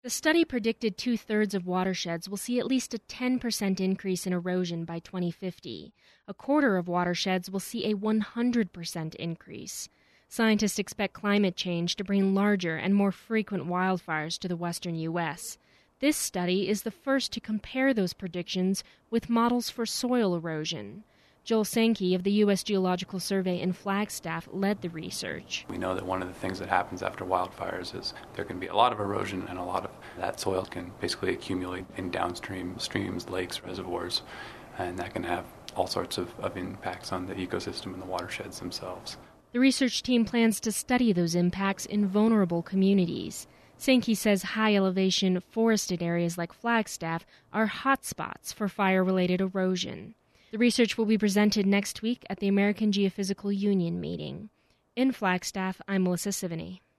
The study predicted two-thirds of watersheds will see at least a 10% increase in erosion by 2050. A quarter of watersheds will see a 100% increase. Scientists expect climate change to bring larger and more frequent wildfires to the western U.S. This study is the first to compare those predictions with models for soil erosion. Joel Sankey of the U.S. Geological Survey in Flagstaff led the research. We know that one of the things that happens after wildfires is there can be a lot of erosion, and a lot of that soil can basically accumulate in downstream streams, lakes, reservoirs, and that can have all sorts of impacts on the ecosystem and the watersheds themselves. The research team plans to study those impacts in vulnerable communities. Sankey says high-elevation, forested areas like Flagstaff are hotspots for fire-related erosion. The research will be presented next week at the American Geophysical Union meeting. In Flagstaff, I'm Melissa Sivany.